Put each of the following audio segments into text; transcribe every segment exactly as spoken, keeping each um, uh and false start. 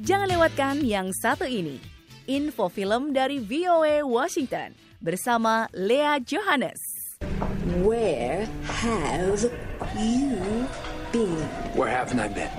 Jangan lewatkan yang satu ini. Info film dari V O A Washington bersama Lea Johannes. Where have you been? Where haven't I been?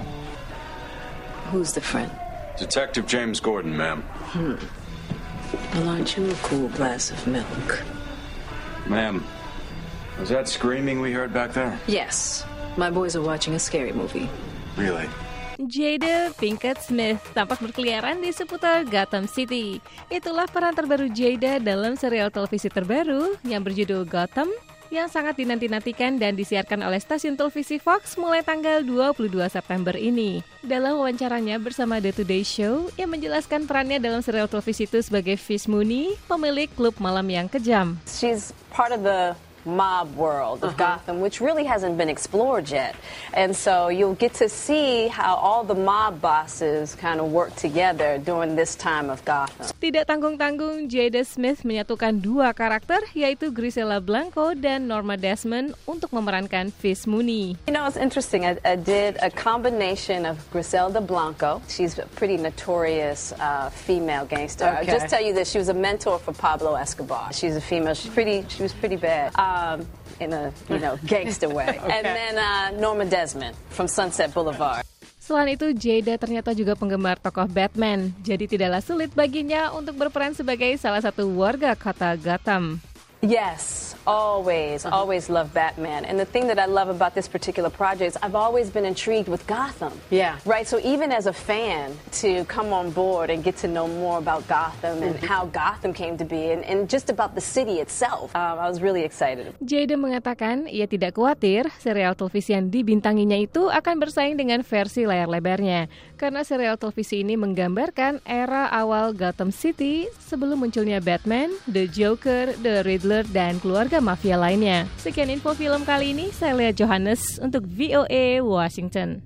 Who's the friend? Detective James Gordon, ma'am. Hmm. Well, aren't you a cool glass of milk? Ma'am, was that screaming we heard back there? Yes. My boys are watching a scary movie. Really? Jada Pinkett Smith tampak berkeliaran di seputar Gotham City. Itulah peran terbaru Jada dalam serial televisi terbaru yang berjudul Gotham, yang sangat dinanti-nantikan dan disiarkan oleh stasiun televisi Fox mulai tanggal dua puluh dua September ini. Dalam wawancaranya bersama The Today Show, ia menjelaskan perannya dalam serial televisi itu sebagai Fish Mooney, pemilik klub malam yang kejam. She's part of the mob world of uh-huh. Gotham, which really hasn't been explored yet. And so you'll get to see how all the mob bosses kind of work together during this time of Gotham. Tidak tanggung-tanggung, Jada Smith menyatukan dua karakter, yaitu Griselda Blanco dan Norma Desmond untuk memerankan Fish Mooney. You know, it's interesting. I, I did a combination of Griselda Blanco. She's a pretty notorious uh, female gangster. Okay. I'll just tell you this. She was a mentor for Pablo Escobar. She's a female. She's pretty. She was pretty bad. Um, Um, in a, you know, gangster way. Okay. And then uh, Norma Desmond from Sunset Boulevard. Selain itu, Jada ternyata juga penggemar tokoh Batman. Jadi tidaklah sulit baginya untuk berperan sebagai salah satu warga kota Gotham. Yes, always, uh-huh. always love Batman. And the thing that I love about this particular project is I've always been intrigued with Gotham. Yeah. Right, so even as a fan, to come on board and get to know more about Gotham and mm-hmm. how Gotham came to be and, and just about the city itself, um, I was really excited. Jada mengatakan ia tidak khawatir serial televisi yang dibintanginya itu akan bersaing dengan versi layar lebarnya. Karena serial televisi ini menggambarkan era awal Gotham City sebelum munculnya Batman, The Joker, The Riddler, dan keluarga mafia lainnya. Sekian info film kali ini, saya Lea Johannes untuk V O A Washington.